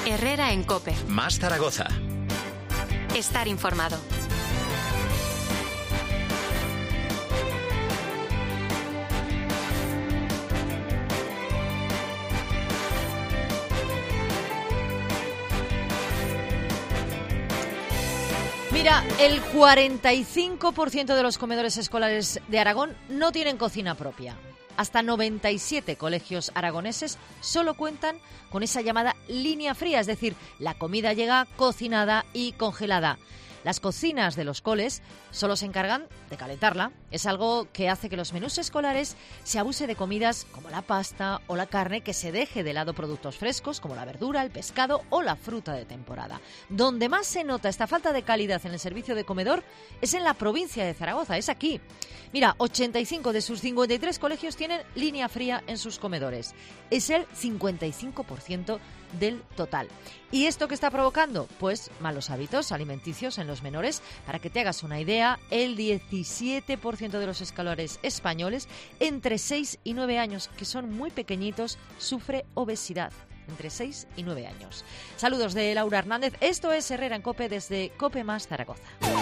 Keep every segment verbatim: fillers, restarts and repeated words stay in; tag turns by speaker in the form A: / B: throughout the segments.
A: Herrera en COPE.
B: Más Zaragoza.
A: Estar informado.
C: Mira, el cuarenta y cinco por ciento de los comedores escolares de Aragón no tienen cocina propia. Hasta noventa y siete colegios aragoneses solo cuentan con esa llamada línea fría, es decir, la comida llega cocinada y congelada. Las cocinas de los coles solo se encargan de calentarla. Es algo que hace que los menús escolares se abuse de comidas como la pasta o la carne, que se deje de lado productos frescos como la verdura, el pescado o la fruta de temporada. Donde más se nota esta falta de calidad en el servicio de comedor es en la provincia de Zaragoza, es aquí. Mira, ochenta y cinco de sus cincuenta y tres colegios tienen línea fría en sus comedores. Es el cincuenta y cinco por ciento del total. ¿Y esto qué está provocando? Pues malos hábitos alimenticios en los menores. Para que te hagas una idea, el diecisiete por ciento de los escolares españoles entre seis y nueve años, que son muy pequeñitos, sufre obesidad. Entre seis y nueve años. Saludos de Laura Hernández. Esto es Herrera en COPE desde COPE Más Zaragoza.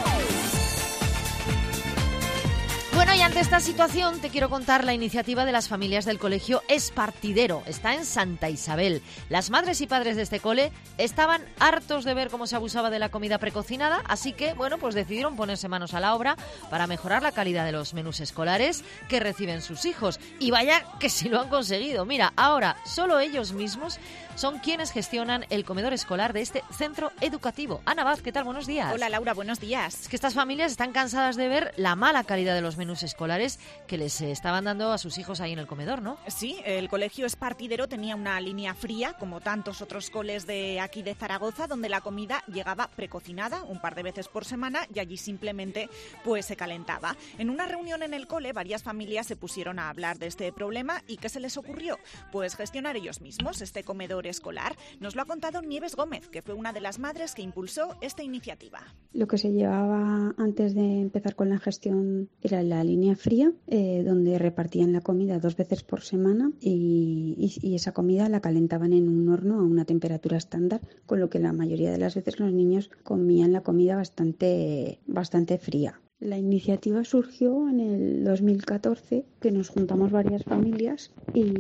C: Bueno, y ante esta situación te quiero contar la iniciativa de las familias del colegio Espartidero. Está en Santa Isabel. Las madres y padres de este cole estaban hartos de ver cómo se abusaba de la comida precocinada, así que, bueno, pues decidieron ponerse manos a la obra para mejorar la calidad de los menús escolares que reciben sus hijos. Y vaya que si lo han conseguido. Mira, ahora solo ellos mismos son quienes gestionan el comedor escolar de este centro educativo. Ana Vaz, ¿qué tal? Buenos días.
D: Hola, Laura, buenos días.
C: Es que estas familias están cansadas de ver la mala calidad de los menús escolares que les estaban dando a sus hijos ahí en el comedor, ¿no?
D: Sí, el colegio Espartidero tenía una línea fría, como tantos otros coles de aquí de Zaragoza, donde la comida llegaba precocinada un par de veces por semana y allí simplemente pues se calentaba. En una reunión en el cole, varias familias se pusieron a hablar de este problema. ¿Y qué se les ocurrió? Pues gestionar ellos mismos este comedor escolar. Nos lo ha contado Nieves Gómez, que fue una de las madres que impulsó esta iniciativa.
E: Lo que se llevaba antes de empezar con la gestión era la línea fría, eh, donde repartían la comida dos veces por semana y, y, y esa comida la calentaban en un horno a una temperatura estándar, con lo que la mayoría de las veces los niños comían la comida bastante, bastante fría. La iniciativa surgió en el dos mil catorce, que nos juntamos varias familias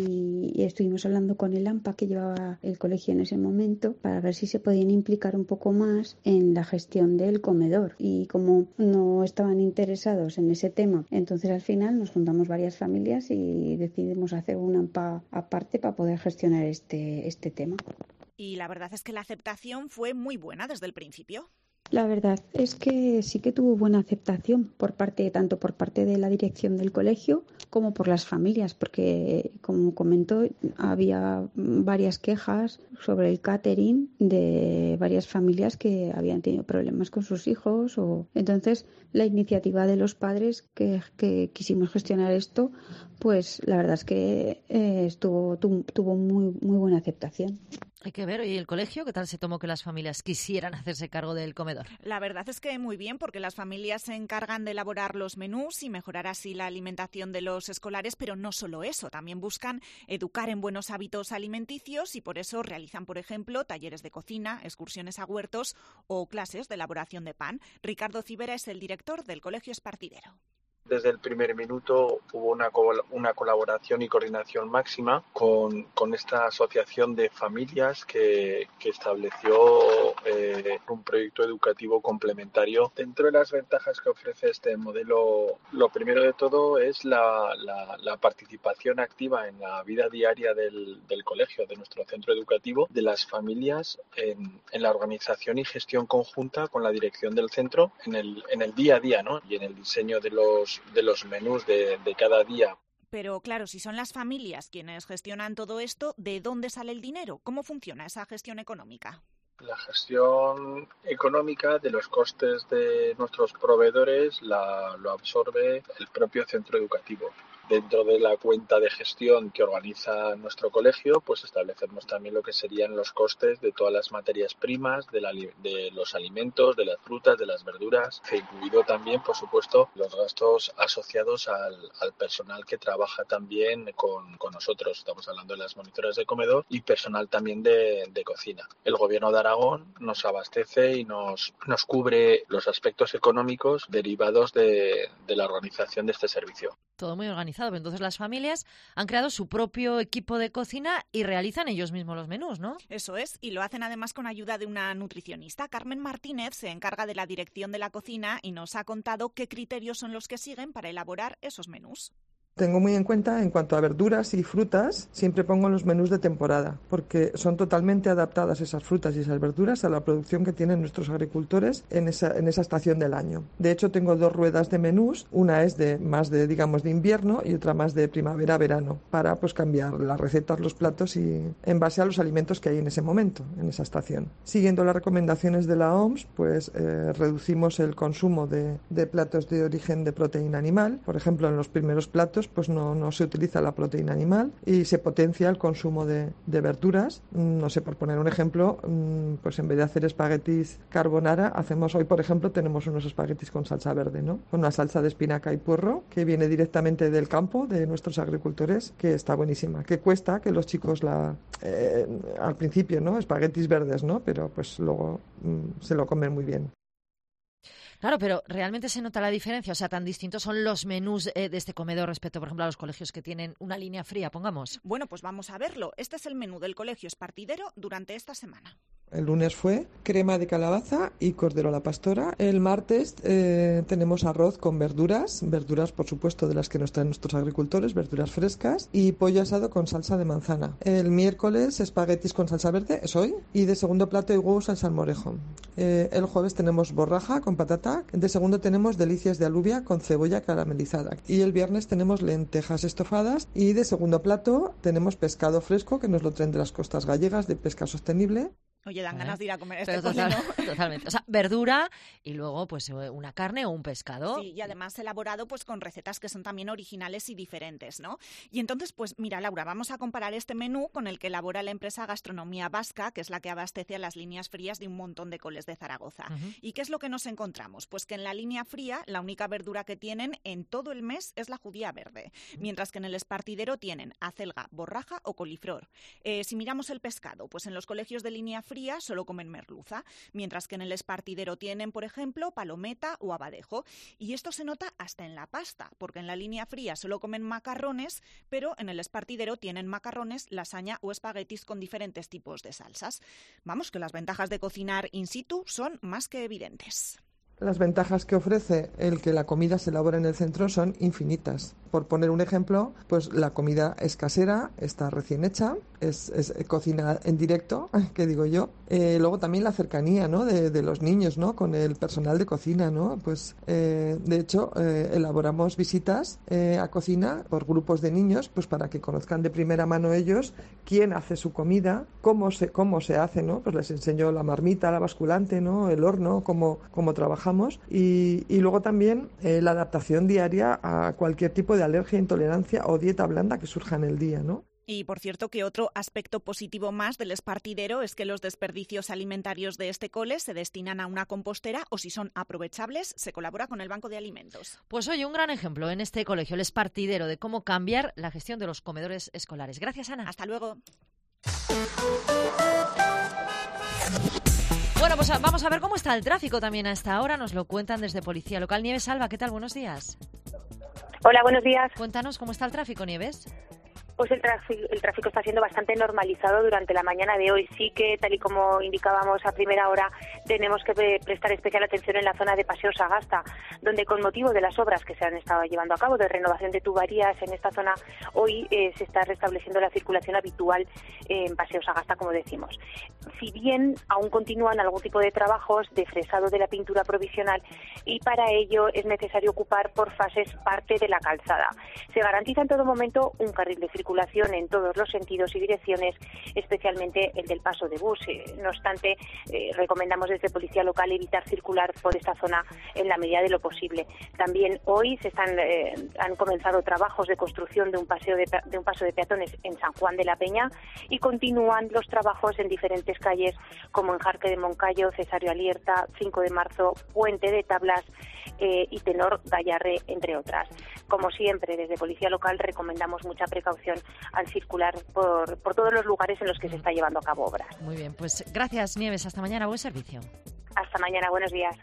E: y, y estuvimos hablando con el AMPA, que llevaba el colegio en ese momento, para ver si se podían implicar un poco más en la gestión del comedor. Y como no estaban interesados en ese tema, entonces al final nos juntamos varias familias y decidimos hacer un AMPA aparte para poder gestionar este, este tema.
D: Y la verdad es que la aceptación fue muy buena desde el principio.
E: La verdad es que sí que tuvo buena aceptación por parte, tanto por parte de la dirección del colegio como por las familias, porque, como comentó, había varias quejas sobre el catering de varias familias que habían tenido problemas con sus hijos. O entonces, la iniciativa de los padres que, que quisimos gestionar esto, pues la verdad es que eh, estuvo tu, tuvo muy muy buena aceptación.
C: Hay que ver, ¿y el colegio qué tal se tomó que las familias quisieran hacerse cargo del comedor?
D: La verdad es que muy bien, porque las familias se encargan de elaborar los menús y mejorar así la alimentación de los escolares, pero no solo eso, también buscan educar en buenos hábitos alimenticios y por eso realizan, por ejemplo, talleres de cocina, excursiones a huertos o clases de elaboración de pan. Ricardo Civera es el director del colegio Espartidero.
F: Desde el primer minuto hubo una, col- una colaboración y coordinación máxima con, con esta asociación de familias que, que estableció eh, un proyecto educativo complementario. Dentro de las ventajas que ofrece este modelo, lo primero de todo es la, la, la participación activa en la vida diaria del, del colegio, de nuestro centro educativo, de las familias en, en la organización y gestión conjunta con la dirección del centro en el, en el día a día, ¿no? Y en el diseño de los de los menús de, de cada día.
D: Pero claro, si son las familias quienes gestionan todo esto, ¿de dónde sale el dinero? ¿Cómo funciona esa gestión económica?
F: La gestión económica de los costes de nuestros proveedores la, lo absorbe el propio centro educativo. dentro de la cuenta de gestión que organiza nuestro colegio, pues establecemos también lo que serían los costes de todas las materias primas, de, la, de los alimentos, de las frutas, de las verduras, e incluido también, por supuesto, los gastos asociados al, al personal que trabaja también con, con nosotros. Estamos hablando de las monitoras de comedor y personal también de, de cocina. El Gobierno de Aragón nos abastece y nos, nos cubre los aspectos económicos derivados de, de la organización de este servicio.
C: Todo muy organizado, pero entonces las familias han creado su propio equipo de cocina y realizan ellos mismos los menús, ¿no?
D: Eso es, y lo hacen además con ayuda de una nutricionista. Carmen Martínez se encarga de la dirección de la cocina y nos ha contado qué criterios son los que siguen para elaborar esos menús.
B: Tengo muy en cuenta, en cuanto a verduras y frutas, siempre pongo los menús de temporada, porque son totalmente adaptadas esas frutas y esas verduras a la producción que tienen nuestros agricultores en esa, en esa estación del año. De hecho, tengo dos ruedas de menús, una es de más de, digamos, de invierno y otra más de primavera-verano, para pues cambiar las recetas, los platos y en base a los alimentos que hay en ese momento, en esa estación. Siguiendo las recomendaciones de la O M S, pues eh, reducimos el consumo de, de platos de origen de proteína animal. Por ejemplo, en los primeros platos pues no, no se utiliza la proteína animal y se potencia el consumo de, de verduras. No sé, por poner un ejemplo, pues en vez de hacer espaguetis carbonara, hacemos hoy, por ejemplo, tenemos unos espaguetis con salsa verde, ¿no? Con una salsa de espinaca y puerro que viene directamente del campo de nuestros agricultores, que está buenísima, que cuesta que los chicos la eh, al principio, ¿no? Espaguetis verdes, ¿no? Pero pues luego mm, se lo comen muy bien.
C: Claro, pero realmente se nota la diferencia, o sea, tan distintos son los menús eh, de este comedor respecto, por ejemplo, a los colegios que tienen una línea fría, pongamos.
D: Bueno, pues vamos a verlo. Este es el menú del Colegio Espartidero durante esta semana.
B: El lunes fue crema de calabaza y cordero a la pastora. El martes eh, tenemos arroz con verduras, verduras por supuesto de las que nos traen nuestros agricultores, verduras frescas, y pollo asado con salsa de manzana. El miércoles espaguetis con salsa verde, es hoy, y de segundo plato y huevos al salmorejo. Eh, el jueves tenemos borraja con patata, de segundo tenemos delicias de alubia con cebolla caramelizada. Y el viernes tenemos lentejas estofadas y de segundo plato tenemos pescado fresco que nos lo traen de las costas gallegas de pesca sostenible.
D: Oye, dan
C: ¿Eh?
D: ganas de ir a comer este
C: Pero total,
D: cocino.
C: Totalmente. O sea, verdura y luego pues una carne o un pescado.
D: Sí, y además elaborado pues con recetas que son también originales y diferentes, ¿no? Y entonces, pues mira, Laura, vamos a comparar este menú con el que elabora la empresa Gastronomía Vasca, que es la que abastece a las líneas frías de un montón de coles de Zaragoza. Uh-huh. ¿Y qué es lo que nos encontramos? Pues que en la línea fría la única verdura que tienen en todo el mes es la judía verde, uh-huh. mientras que en el Espartidero tienen acelga, borraja o coliflor. Eh, si miramos el pescado, pues en los colegios de línea fría solo comen merluza, mientras que en el Espartidero tienen, por ejemplo, palometa o abadejo. Y esto se nota hasta en la pasta, porque en la línea fría solo comen macarrones, pero en el Espartidero tienen macarrones, lasaña o espaguetis con diferentes tipos de salsas. Vamos, que las ventajas de cocinar in situ son más que evidentes.
B: Las ventajas que ofrece el que la comida se elabore en el centro son infinitas. Por poner un ejemplo, pues la comida es casera, está recién hecha, es, es cocina en directo, que digo yo. Eh, luego también la cercanía, ¿no? de, de los niños, ¿no? Con el personal de cocina, ¿no? Pues eh, de hecho eh, elaboramos visitas eh, a cocina por grupos de niños, pues para que conozcan de primera mano ellos quién hace su comida, cómo se cómo se hace, ¿no? Pues les enseño la marmita, la basculante, ¿no? El horno, cómo cómo trabajamos. Y, y luego también eh, la adaptación diaria a cualquier tipo de alergia, intolerancia o dieta blanda que surja en el día, ¿no?
D: Y por cierto que otro aspecto positivo más del Espartidero es que los desperdicios alimentarios de este cole se destinan a una compostera o si son aprovechables se colabora con el Banco de Alimentos.
C: Pues oye, un gran ejemplo en este colegio, el Espartidero, de cómo cambiar la gestión de los comedores escolares. Gracias, Ana.
D: Hasta luego.
C: Bueno, pues vamos a ver cómo está el tráfico también a esta hora. Nos lo cuentan desde Policía Local. Nieves Alba, ¿qué tal? Buenos días.
G: Hola, buenos días.
C: Cuéntanos cómo está el tráfico, Nieves.
G: Pues el tráfico, el tráfico está siendo bastante normalizado durante la mañana de hoy. Sí que, tal y como indicábamos a primera hora, tenemos que prestar especial atención en la zona de Paseo Sagasta, donde con motivo de las obras que se han estado llevando a cabo de renovación de tuberías en esta zona, hoy eh, se está restableciendo la circulación habitual en Paseo Sagasta, como decimos. Si bien aún continúan algún tipo de trabajos de fresado de la pintura provisional y para ello es necesario ocupar por fases parte de la calzada. Se garantiza en todo momento un carril de circulación circulación en todos los sentidos y direcciones, especialmente el del paso de bus. No obstante, eh, recomendamos desde Policía Local evitar circular por esta zona en la medida de lo posible. También hoy se están eh, han comenzado trabajos de construcción de un paseo de, de un paso de peatones en San Juan de la Peña y continúan los trabajos en diferentes calles como en Jarque de Moncayo, Cesario Alierta, cinco de marzo, Puente de Tablas eh, y Tenor Gallarre, entre otras. Como siempre, desde Policía Local recomendamos mucha precaución al circular por, por todos los lugares en los que se está llevando a cabo obras.
C: Muy bien, pues gracias, Nieves. Hasta mañana. Buen servicio.
G: Hasta mañana. Buenos días.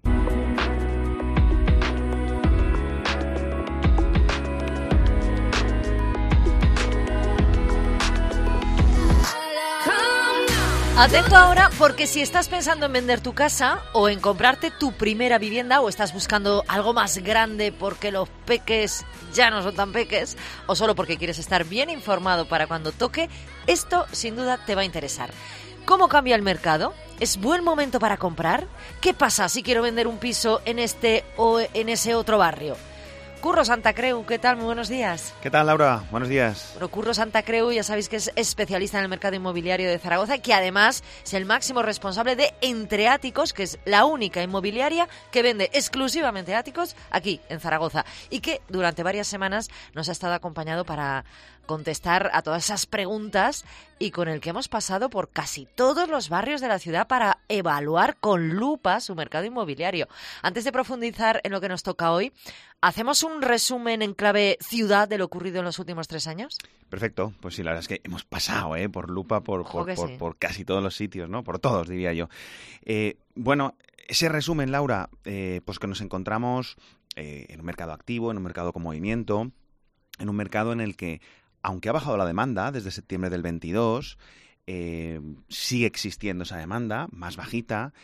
C: Atento ahora, porque si estás pensando en vender tu casa o en comprarte tu primera vivienda o estás buscando algo más grande porque los peques ya no son tan peques o solo porque quieres estar bien informado para cuando toque, esto sin duda te va a interesar. ¿Cómo cambia el mercado? ¿Es buen momento para comprar? ¿Qué pasa si quiero vender un piso en este o en ese otro barrio? Curro Santa Creu, ¿qué tal? Muy buenos días.
H: ¿Qué tal, Laura? Buenos días.
C: Bueno, Curro Santa Creu, ya sabéis que es especialista en el mercado inmobiliario de Zaragoza y que además es el máximo responsable de Entreáticos, que es la única inmobiliaria que vende exclusivamente áticos aquí en Zaragoza y que durante varias semanas nos ha estado acompañado para contestar a todas esas preguntas y con el que hemos pasado por casi todos los barrios de la ciudad para evaluar con lupa su mercado inmobiliario. Antes de profundizar en lo que nos toca hoy, ¿hacemos un resumen en clave ciudad de lo ocurrido en los últimos tres años?
H: Perfecto, pues sí, la verdad es que hemos pasado ¿eh? por lupa por, por, por,
C: sí.
H: por casi todos los sitios, ¿no? Por todos, diría yo. Eh, bueno, ese resumen, Laura, eh, pues que nos encontramos eh, en un mercado activo, en un mercado con movimiento, en un mercado en el que, aunque ha bajado la demanda desde septiembre del veintidós, eh, sigue existiendo esa demanda, más bajita,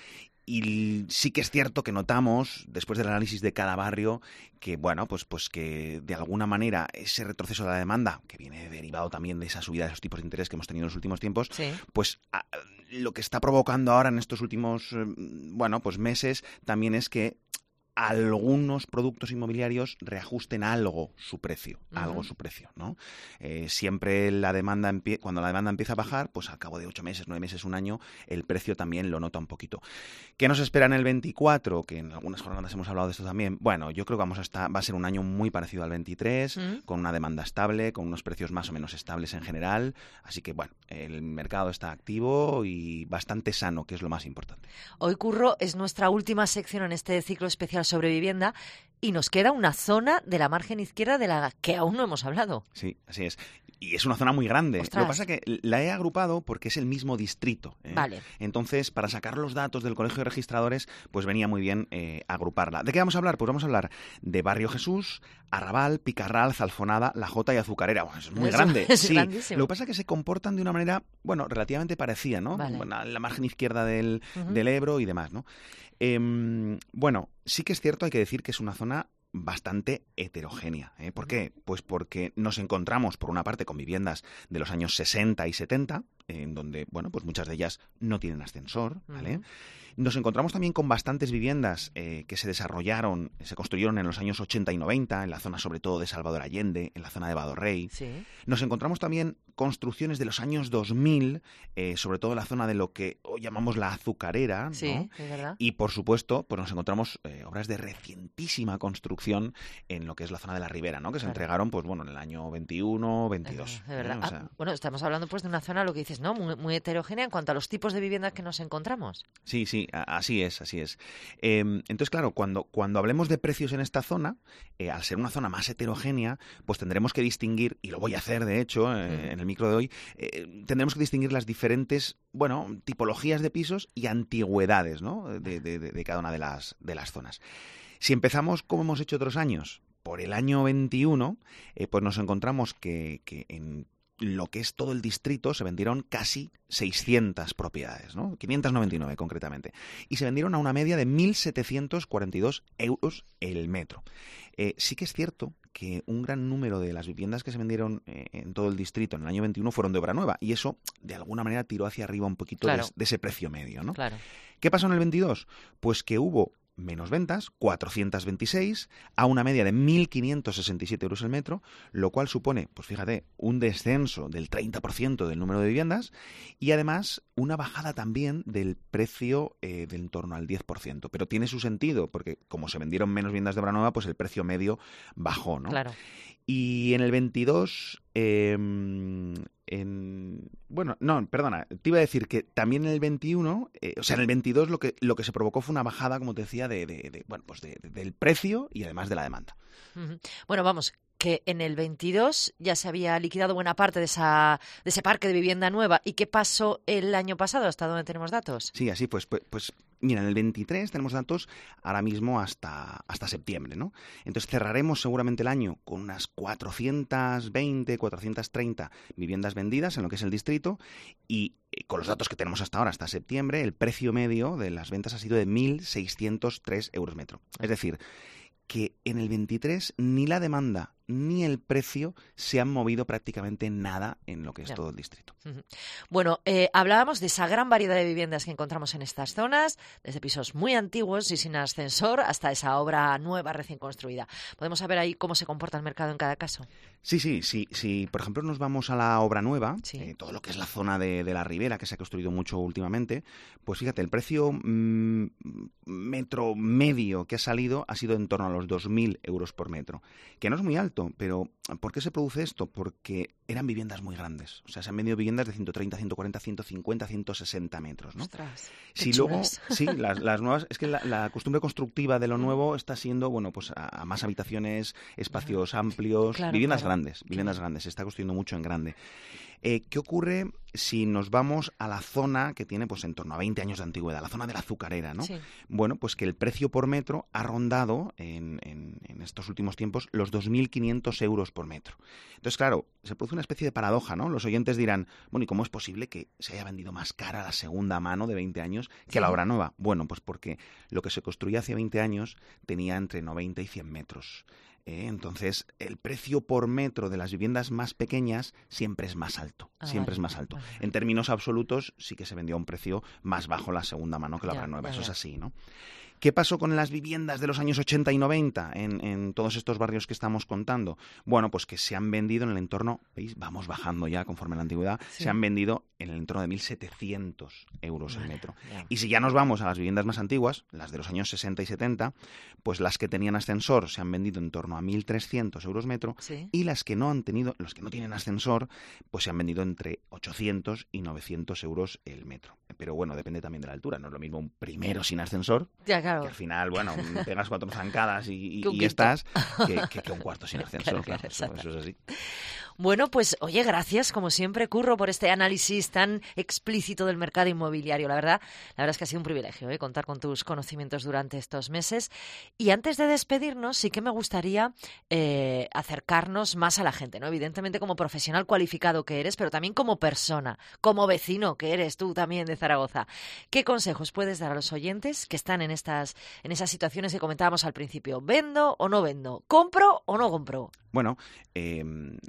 H: y sí que es cierto que notamos, después del análisis de cada barrio, que bueno, pues, pues que de alguna manera ese retroceso de la demanda, que viene derivado también de esa subida de los tipos de interés que hemos tenido en los últimos tiempos, sí. pues a, lo que está provocando ahora en estos últimos, bueno, pues meses, también es que algunos productos inmobiliarios reajusten algo su precio, uh-huh. algo su precio, ¿no? Eh, siempre la demanda empie- cuando la demanda empieza a bajar, pues al cabo de ocho meses, nueve meses, un año, el precio también lo nota un poquito. ¿Qué nos espera en el veinticuatro? Que en algunas jornadas hemos hablado de esto también. Bueno, yo creo que vamos a estar, va a ser un año muy parecido al veintitrés, uh-huh. con una demanda estable, con unos precios más o menos estables en general. Así que, bueno, el mercado está activo y bastante sano, que es lo más importante.
C: Hoy, Curro, es nuestra última sección en este ciclo especial sobre vivienda y nos queda una zona de la margen izquierda de la que aún no hemos hablado.
H: Sí, así es. Y es una zona muy grande.
C: Ostras.
H: Lo que pasa es que la he agrupado porque es el mismo distrito. ¿eh?
C: Vale.
H: Entonces, para sacar los datos del Colegio de Registradores, pues venía muy bien eh, agruparla. ¿De qué vamos a hablar? Pues vamos a hablar de Barrio Jesús, Arrabal, Picarral, Zalfonada, La Jota y Azucarera. Bueno, es muy
C: Eso
H: grande.
C: es
H: sí.
C: grandísimo.
H: Lo que pasa es que se comportan de una manera, bueno, relativamente parecida, ¿no?
C: Vale.
H: Bueno, la margen izquierda del,
C: uh-huh.
H: del Ebro y demás, ¿no? Eh, bueno, sí que es cierto, hay que decir que es una zona bastante heterogénea. ¿eh? ¿Por qué? Pues porque nos encontramos, por una parte, con viviendas de los años sesenta y setenta, en donde, bueno, pues muchas de ellas no tienen ascensor, ¿vale? Uh-huh. Nos encontramos también con bastantes viviendas eh, que se desarrollaron, se construyeron en los años ochenta y noventa, en la zona sobre todo de Salvador Allende, en la zona de Badorrey.
C: Sí.
H: Nos encontramos también construcciones de los años dos mil, eh, sobre todo en la zona de lo que hoy llamamos la Azucarera,
C: sí,
H: ¿no?
C: es verdad.
H: Y por supuesto, pues nos encontramos eh, obras de recientísima construcción en lo que es la zona de la Ribera, ¿no? Que se claro. entregaron, pues bueno, en el año veintiuno, veintidós.
C: Es verdad.
H: ¿eh? O sea...
C: ah, bueno, estamos hablando pues de una zona, lo que dices, ¿no? Muy, muy heterogénea en cuanto a los tipos de viviendas que nos encontramos.
H: Sí, sí, así es, así es. Eh, entonces, claro, cuando, cuando hablemos de precios en esta zona, eh, al ser una zona más heterogénea, pues tendremos que distinguir, y lo voy a hacer de hecho eh, mm. en el micro de hoy, eh, tendremos que distinguir las diferentes, bueno, tipologías de pisos y antigüedades, ¿no? De, de, de, de cada una de las, de las zonas. Si empezamos como hemos hecho otros años, por el año veintiuno, eh, pues nos encontramos que, que en lo que es todo el distrito se vendieron casi seiscientas propiedades, ¿no? quinientas noventa y nueve concretamente. Y se vendieron a una media de mil setecientos cuarenta y dos euros el metro. Eh, sí que es cierto que un gran número de las viviendas que se vendieron eh, en todo el distrito en el año veintiuno fueron de obra nueva y eso de alguna manera tiró hacia arriba un poquito claro. de, de ese precio medio, ¿no?
C: Claro.
H: ¿Qué pasó en el veintidós? Pues que hubo menos ventas, cuatrocientos veintiséis, a una media de mil quinientos sesenta y siete euros el metro, lo cual supone, pues fíjate, un descenso del treinta por ciento del número de viviendas y además una bajada también del precio eh, de en torno al diez por ciento. Pero tiene su sentido, porque como se vendieron menos viviendas de obra nueva, pues el precio medio bajó, ¿no?
C: Claro.
H: Y en el veintidós, eh, en, bueno, no, perdona, te iba a decir que también en el veintiuno, eh, o sea, en el veintidós lo que lo que se provocó fue una bajada, como te decía, de, de, de bueno, pues de, de, del precio y además de la demanda.
C: Uh-huh. Bueno, vamos, que en el veintidós ya se había liquidado buena parte de esa de ese parque de vivienda nueva. ¿Y qué pasó el año pasado? ¿Hasta dónde tenemos datos?
H: Sí, así pues, pues, pues mira, en el veintitrés tenemos datos ahora mismo hasta, hasta septiembre, ¿no? Entonces cerraremos seguramente el año con unas cuatrocientos veinte, cuatrocientos treinta viviendas vendidas en lo que es el distrito y con los datos que tenemos hasta ahora, hasta septiembre, el precio medio de las ventas ha sido de mil seiscientos tres euros metro. Es decir, que en el veintitrés ni la demanda ni el precio se han movido prácticamente nada en lo que es ya. todo el distrito.
C: Uh-huh. Bueno, eh, hablábamos de esa gran variedad de viviendas que encontramos en estas zonas, desde pisos muy antiguos y sin ascensor hasta esa obra nueva recién construida. ¿Podemos saber ahí cómo se comporta el mercado en cada caso?
H: Sí, sí, sí. Si, por ejemplo, nos vamos a la obra nueva,
C: sí.
H: eh, todo lo que es la zona de, de la Ribera, que se ha construido mucho últimamente, pues fíjate, el precio mmm, metro medio que ha salido ha sido en torno a los dos mil euros por metro, que no es muy alto. Pero ¿por qué se produce esto? Porque eran viviendas muy grandes. O sea, se han vendido viviendas de ciento treinta, ciento cuarenta, ciento cincuenta, ciento sesenta metros, ¿no?
C: Ostras,
H: si luego, sí, las, las nuevas, es que la, la costumbre constructiva de lo nuevo está siendo, bueno, pues a, a más habitaciones, espacios amplios,
C: claro,
H: viviendas
C: claro.
H: grandes, viviendas claro. grandes. Se está construyendo mucho en grande. Eh, ¿Qué ocurre si nos vamos a la zona que tiene pues en torno a veinte años de antigüedad, la zona de la azucarera, ¿no?
C: Sí.
H: Bueno, pues que el precio por metro ha rondado en, en, en estos últimos tiempos los dos mil quinientos euros por metro. Entonces, claro, se produce una especie de paradoja, ¿no? Los oyentes dirán, bueno, ¿y cómo es posible que se haya vendido más cara la segunda mano de veinte años que sí. la obra nueva? Bueno, pues porque lo que se construía hace veinte años tenía entre noventa y cien metros. Eh, entonces, el precio por metro de las viviendas más pequeñas siempre es más alto, ah, siempre vale, es más alto. Vale. En términos absolutos, sí que se vendió a un precio más bajo la segunda mano que la obra nueva, ya, eso ya. es así, ¿no? ¿Qué pasó con las viviendas de los años ochenta y noventa en, en todos estos barrios que estamos contando? Bueno, pues que se han vendido en el entorno, ¿veis? Vamos bajando ya conforme a la antigüedad, sí. se han vendido en el entorno de mil setecientos euros vale, el metro. Ya. Y si ya nos vamos a las viviendas más antiguas, las de los años sesenta y setenta, pues las que tenían ascensor se han vendido en torno a mil trescientos euros metro
C: sí.
H: y las que no han tenido, los que no tienen ascensor, pues se han vendido entre ochocientos y novecientos euros el metro. Pero bueno, depende también de la altura, no es lo mismo un primero sin ascensor,
C: ya, claro.
H: que al final, bueno, pegas cuatro zancadas y, y, y estás, que, que, que un cuarto sin ascensor, claro, claro, eso, eso es así.
C: Bueno, pues oye, gracias como siempre, Curro, por este análisis tan explícito del mercado inmobiliario. La verdad, la verdad es que ha sido un privilegio ¿eh? contar con tus conocimientos durante estos meses. Y antes de despedirnos, sí que me gustaría eh, acercarnos más a la gente, ¿no? Evidentemente como profesional cualificado que eres, pero también como persona, como vecino que eres tú también de Zaragoza. ¿Qué consejos puedes dar a los oyentes que están en estas, en esas situaciones que comentábamos al principio? ¿Vendo o no vendo? ¿Compro o no compro?
H: Bueno, eh,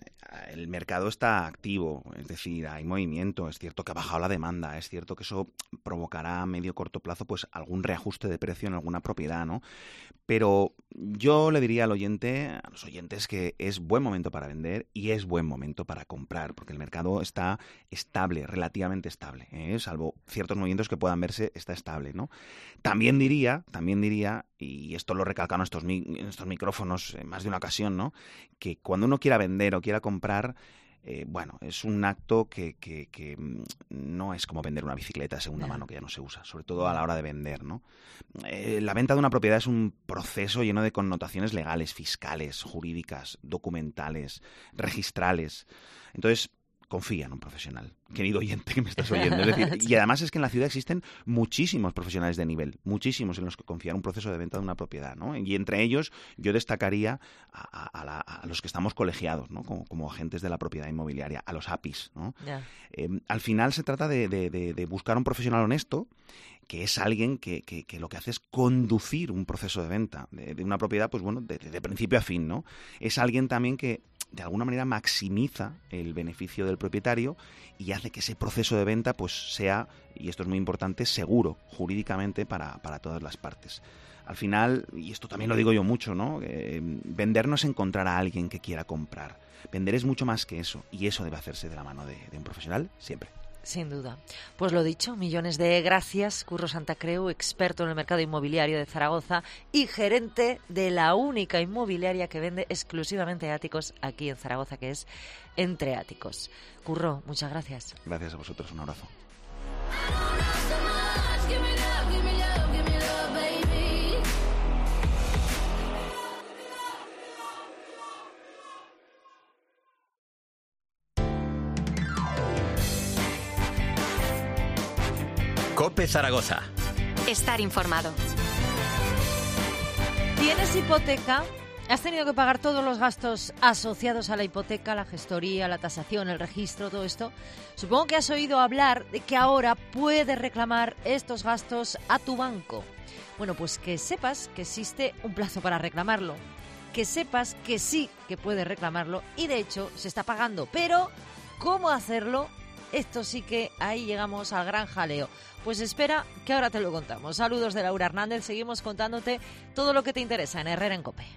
H: el mercado está activo, es decir, hay movimiento, es cierto que ha bajado la demanda, es cierto que eso provocará a medio corto plazo pues algún reajuste de precio en alguna propiedad, ¿no? Pero yo le diría al oyente, a los oyentes, que es buen momento para vender y es buen momento para comprar, porque el mercado está estable, relativamente estable, ¿eh? Salvo ciertos movimientos que puedan verse, está estable, ¿no? También diría, también diría, y esto lo recalcan estos, en estos micrófonos en más de una ocasión, ¿no? Que cuando uno quiera vender o quiera comprar, eh, bueno, es un acto que, que, que no es como vender una bicicleta de segunda mano que ya no se usa, sobre todo a la hora de vender, ¿no? Eh, la venta de una propiedad es un proceso lleno de connotaciones legales, fiscales, jurídicas, documentales, registrales. Entonces, confía en un profesional, querido oyente que me estás oyendo. Es decir, y además es que en la ciudad existen muchísimos profesionales de nivel, muchísimos en los que confiar un proceso de venta de una propiedad, ¿no? Y entre ellos yo destacaría a, a, la, a los que estamos colegiados, ¿no? Como, como agentes de la propiedad inmobiliaria, a los A P Is, ¿no? Yeah. Eh, al final se trata de, de, de, de buscar un profesional honesto, que es alguien que, que, que lo que hace es conducir un proceso de venta de, de una propiedad, pues bueno, de, de principio a fin, ¿no? Es alguien también que de alguna manera maximiza el beneficio del propietario y hace que ese proceso de venta pues sea, y esto es muy importante, seguro jurídicamente para, para todas las partes. Al final, y esto también lo digo yo mucho, ¿no? Eh, vender no es encontrar a alguien que quiera comprar. Vender es mucho más que eso, y eso debe hacerse de la mano de, de un profesional siempre.
C: Sin duda. Pues lo dicho, millones de gracias, Curro Santacreu, experto en el mercado inmobiliario de Zaragoza y gerente de la única inmobiliaria que vende exclusivamente áticos aquí en Zaragoza, que es Entre Áticos. Curro, muchas gracias.
H: Gracias a vosotros, un abrazo.
I: COPE Zaragoza.
A: Estar informado.
C: ¿Tienes hipoteca? ¿Has tenido que pagar todos los gastos asociados a la hipoteca, la gestoría, la tasación, el registro, todo esto? Supongo que has oído hablar de que ahora puedes reclamar estos gastos a tu banco. Bueno, pues que sepas que existe un plazo para reclamarlo. Que sepas que sí que puedes reclamarlo y de hecho se está pagando. Pero, ¿cómo hacerlo? Esto sí que ahí llegamos al gran jaleo. Pues espera, que ahora te lo contamos. Saludos de Laura Hernández. Seguimos contándote todo lo que te interesa en Herrera en COPE.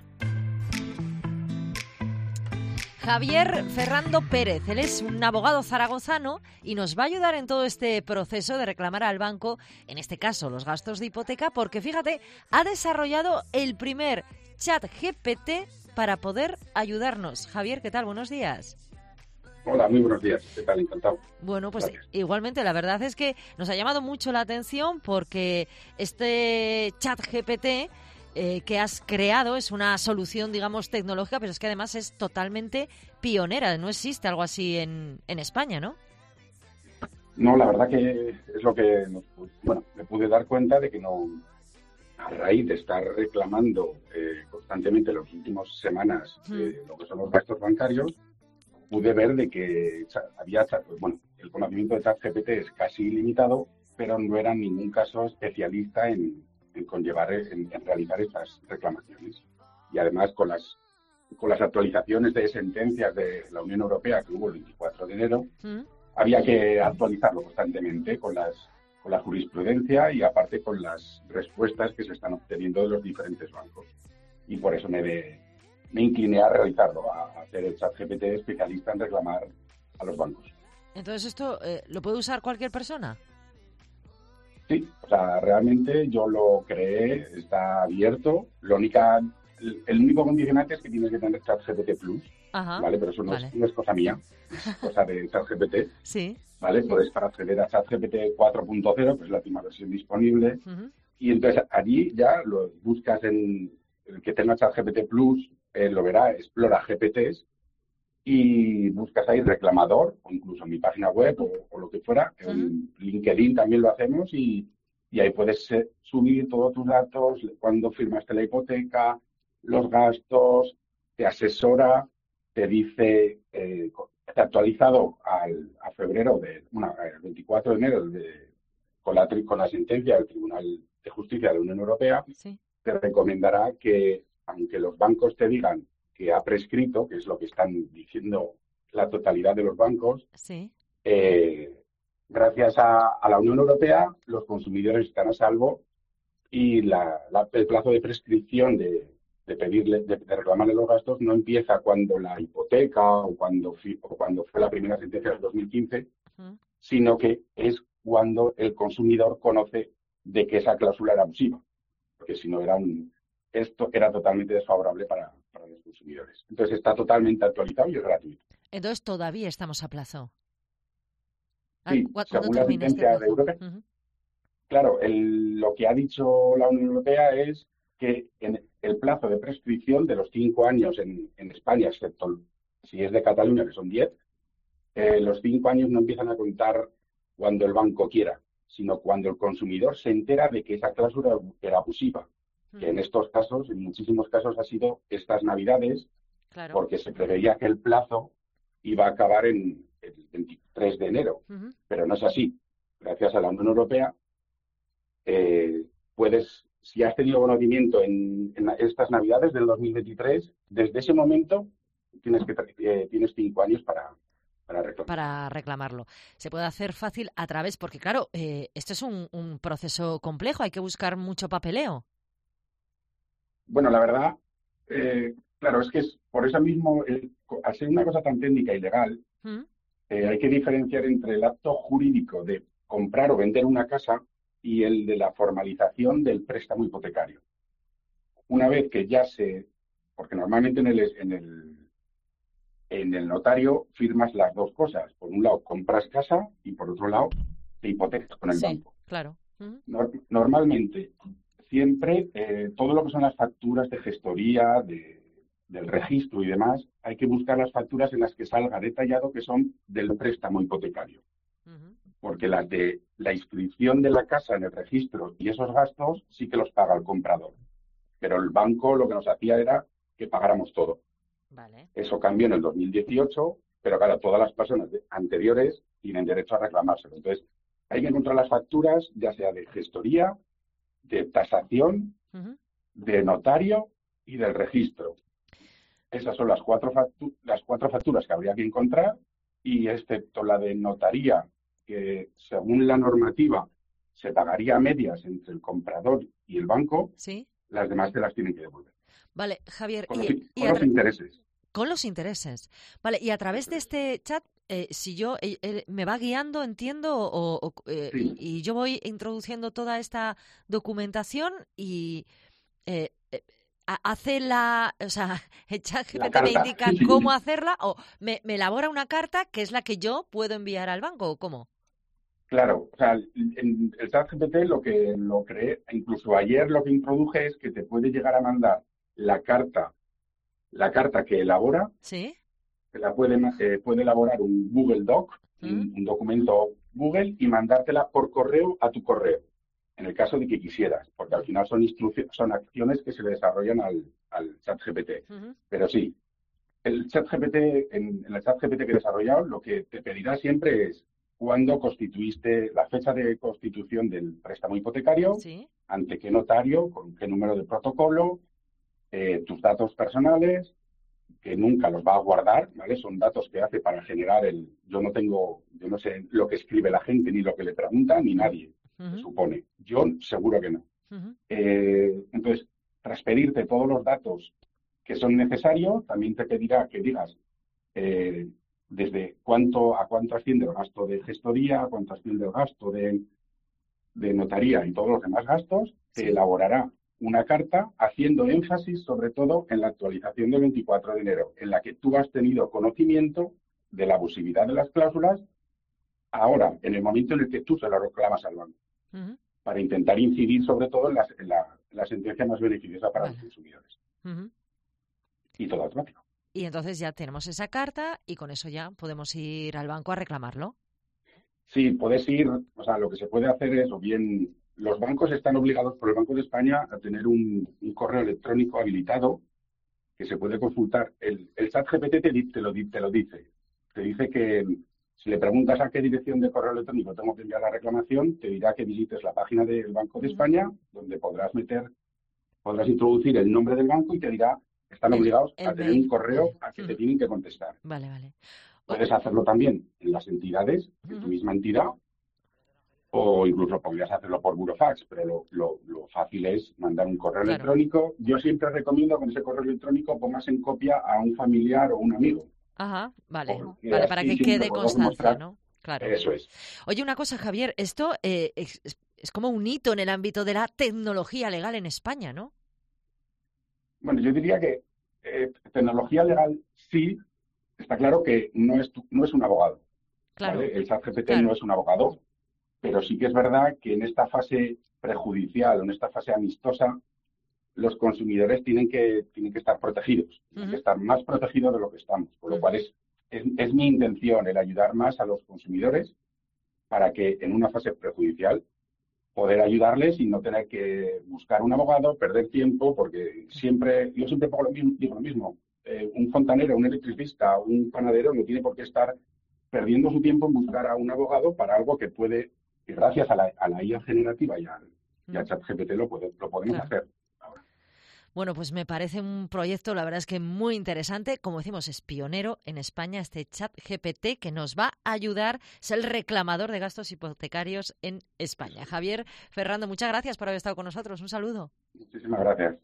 C: Javier Ferrando Pérez, él es un abogado zaragozano y nos va a ayudar en todo este proceso de reclamar al banco, en este caso los gastos de hipoteca, porque fíjate, ha desarrollado el primer chat G P T para poder ayudarnos. Javier, ¿qué tal? Buenos días.
J: Hola, muy buenos días. ¿Qué tal? Encantado.
C: Bueno, pues
J: Gracias.
C: Igualmente, la verdad es que nos ha llamado mucho la atención porque este chat G P T eh, que has creado es una solución, digamos, tecnológica, pero es que además es totalmente pionera. No existe algo así en, en España, ¿no?
J: No, la verdad que es lo que, nos, bueno, me pude dar cuenta de que no, a raíz de estar reclamando eh, constantemente en las últimas semanas eh, lo que son los gastos bancarios, pude ver de que había, bueno, el conocimiento de ChatGPT es casi ilimitado, pero no era en ningún caso especialista en, en conllevar, en, en realizar estas reclamaciones. Y además con las con las actualizaciones de sentencias de la Unión Europea que hubo el veinticuatro de enero, ¿Mm? había que actualizarlo constantemente con las con la jurisprudencia y aparte con las respuestas que se están obteniendo de los diferentes bancos. Y por eso me ve me incliné a realizarlo, a hacer el ChatGPT especialista en reclamar a los bancos.
C: Entonces, ¿esto eh, lo puede usar cualquier persona?
J: Sí, o sea, realmente yo lo creé, está abierto. Lo única, el, el único condicionante es que tienes que tener ChatGPT Plus, Ajá, ¿vale? Pero eso no, vale. es, no es cosa mía, es cosa de ChatGPT.
C: Sí.
J: ¿Vale? Puedes para acceder a ChatGPT cuatro punto cero, que es la última versión disponible, uh-huh. y entonces allí ya lo buscas en el que tenga ChatGPT Plus, Eh, lo verá, explora G P Ts y buscas ahí reclamador, o incluso en mi página web o, o lo que fuera. Uh-huh. En LinkedIn también lo hacemos y, y ahí puedes eh, subir todos tus datos, cuando firmaste la hipoteca, los gastos, te asesora, te dice, eh, te ha actualizado al, a febrero, de, bueno, el veinticuatro de enero, de, con, la, con la sentencia del Tribunal de Justicia de la Unión Europea, sí. te recomendará que, aunque los bancos te digan que ha prescrito, que es lo que están diciendo la totalidad de los bancos, sí. eh, gracias a, a la Unión Europea los consumidores están a salvo y la, la, el plazo de prescripción de, de pedirle, de, de reclamarle los gastos no empieza cuando la hipoteca o cuando, o cuando fue la primera sentencia del dos mil quince, uh-huh. sino que es cuando el consumidor conoce de que esa cláusula era abusiva, porque si no era un esto era totalmente desfavorable para, para los consumidores. Entonces está totalmente actualizado y es gratuito.
C: Entonces todavía estamos a plazo.
J: Sí, según la sentencia este de Europa. Uh-huh. Claro, el, lo que ha dicho la Unión Europea es que en el plazo de prescripción de los cinco años en, en España, excepto si es de Cataluña, que son diez, eh, los cinco años no empiezan a contar cuando el banco quiera, sino cuando el consumidor se entera de que esa cláusula era abusiva. Que en estos casos, en muchísimos casos, ha sido estas Navidades, claro. porque se preveía que el plazo iba a acabar en el veintitrés de enero, uh-huh. pero no es así. Gracias a la Unión Europea, eh, puedes, si has tenido conocimiento en, en estas Navidades del dos mil veintitrés, desde ese momento tienes que eh, tienes cinco años para, para reclamarlo.
C: Para reclamarlo. Se puede hacer fácil a través, porque claro, eh, esto es un, un proceso complejo, hay que buscar mucho papeleo.
J: Bueno, la verdad, eh, claro, es que es por eso mismo, el, al ser una cosa tan técnica y legal, ¿Mm? eh, hay que diferenciar entre el acto jurídico de comprar o vender una casa y el de la formalización del préstamo hipotecario. Una vez que ya se, porque normalmente en el, en el, en el notario firmas las dos cosas. Por un lado compras casa y por otro lado te hipotecas con el
C: sí,
J: banco.
C: Claro. Uh-huh.
J: No, normalmente, siempre, eh, todo lo que son las facturas de gestoría, de, del registro y demás, hay que buscar las facturas en las que salga detallado que son del préstamo hipotecario. Uh-huh. Porque las de la inscripción de la casa en el registro y esos gastos sí que los paga el comprador. Pero el banco lo que nos hacía era que pagáramos todo.
C: Vale.
J: Eso cambió en el dos mil dieciocho, pero claro, todas las personas anteriores tienen derecho a reclamárselo. Entonces, hay que encontrar las facturas, ya sea de gestoría, de tasación, uh-huh. de notario y del registro. Esas son las cuatro, factu- las cuatro facturas que habría que encontrar, y excepto la de notaría, que según la normativa se pagaría a medias entre el comprador y el banco,
C: ¿sí?
J: Las demás te las tienen que devolver.
C: Vale, Javier.
J: Con
C: y,
J: los,
C: y
J: con los
C: tra-
J: intereses.
C: Con los intereses. Vale, y a través de este chat, eh, si yo eh, eh, me va guiando, entiendo, o, o, eh,
J: sí.
C: y, y yo voy introduciendo toda esta documentación y eh, eh, hace la, o sea, el chat G P T me indica
J: sí,
C: cómo
J: sí.
C: hacerla, o me, me elabora una carta que es la que yo puedo enviar al banco, ¿o cómo?
J: Claro, o sea, en el chat G P T lo que lo creé, incluso ayer lo que introduje es que te puede llegar a mandar la carta, la carta que elabora,
C: ¿sí?
J: te la puede, eh, puede elaborar un Google Doc, ¿Mm? un, un documento Google, y mandártela por correo a tu correo, en el caso de que quisieras, porque al final son instrucciones, son acciones que se le desarrollan al, al chat G P T. Uh-huh. Pero sí, el chat G P T, en, en el chat G P T que he desarrollado, lo que te pedirá siempre es cuándo constituiste, la fecha de constitución del préstamo hipotecario,
C: ¿sí?
J: ante qué notario, con qué número de protocolo, eh, tus datos personales, que nunca los va a guardar, ¿vale? Son datos que hace para generar el... Yo no tengo, yo no sé lo que escribe la gente, ni lo que le pregunta, ni nadie, uh-huh. se supone. Yo seguro que no. Uh-huh. Eh, entonces, transferirte todos los datos que son necesarios, también te pedirá que digas eh, desde cuánto a cuánto asciende el gasto de gestoría, a cuánto asciende el gasto de, de notaría y todos los demás gastos, te sí. elaborará una carta haciendo énfasis sobre todo en la actualización del veinticuatro de enero, en la que tú has tenido conocimiento de la abusividad de las cláusulas ahora, en el momento en el que tú se lo reclamas al banco, uh-huh. para intentar incidir sobre todo en la, en la, en la sentencia más beneficiosa para vale. los consumidores. Uh-huh. Y todo automático.
C: Y entonces ya tenemos esa carta y con eso ya podemos ir al banco a reclamarlo.
J: Sí, puedes ir, o sea, lo que se puede hacer es, o bien, los bancos están obligados por el Banco de España a tener un, un correo electrónico habilitado que se puede consultar. El, el chat G P T te, te, lo, te lo dice. Te dice que si le preguntas a qué dirección de correo electrónico tengo que enviar la reclamación, te dirá que visites la página del Banco de España, donde podrás meter, podrás introducir el nombre del banco y te dirá están el, obligados el a tener mail. un correo a que uh-huh. te tienen que contestar.
C: Vale, vale.
J: Puedes hacerlo también en las entidades, en uh-huh. tu misma entidad, o incluso podrías hacerlo por burofax, pero lo, lo, lo fácil es mandar un correo claro. electrónico. Yo siempre recomiendo que con ese correo electrónico pongas en copia a un familiar o un amigo.
C: Ajá, vale, vale para que quede constancia, mostrar. ¿no? Claro.
J: Eso es.
C: Oye, una cosa, Javier, esto eh, es, es como un hito en el ámbito de la tecnología legal en España, ¿no?
J: Bueno, yo diría que eh, tecnología legal sí, está claro que no es, tu, no es un abogado.
C: Claro.
J: ¿vale? El chat G P T
C: claro.
J: no es un abogado, pero sí que es verdad que en esta fase prejudicial, en esta fase amistosa, los consumidores tienen que, tienen que estar protegidos, tienen uh-huh. que estar más protegidos de lo que estamos, por lo uh-huh. cual es, es, es mi intención el ayudar más a los consumidores para que en una fase prejudicial poder ayudarles y no tener que buscar un abogado, perder tiempo, porque siempre, yo siempre pongo lo mismo, digo lo mismo, eh, un fontanero, un electricista, un panadero no tiene por qué estar perdiendo su tiempo en buscar a un abogado para algo que puede, que gracias a la, a la I A generativa y al, y al chat G P T lo, puede, lo podemos claro. hacer ahora.
C: Bueno, pues me parece un proyecto, la verdad es que muy interesante. Como decimos, es pionero en España este ChatGPT que nos va a ayudar. Es el reclamador de gastos hipotecarios en España. Javier Ferrando, muchas gracias por haber estado con nosotros. Un saludo.
J: Muchísimas gracias.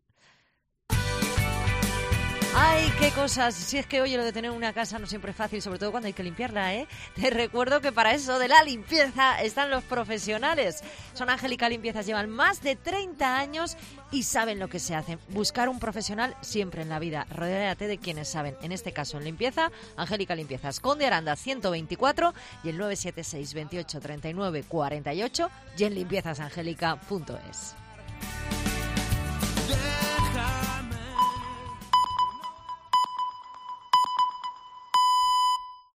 C: ¡Ay, qué cosas! Si es que, oye, lo de tener una casa no siempre es fácil, sobre todo cuando hay que limpiarla, ¿eh? Te recuerdo que para eso de la limpieza están los profesionales. Son Angélica Limpiezas, llevan más de treinta años y saben lo que se hace. Buscar un profesional siempre en la vida. Rodéate de quienes saben. En este caso, en limpieza, Angélica Limpiezas. Conde Aranda ciento veinticuatro y el nueve siete seis, veintiocho, treinta y nueve, cuarenta y ocho y en limpiezasangélica punto es.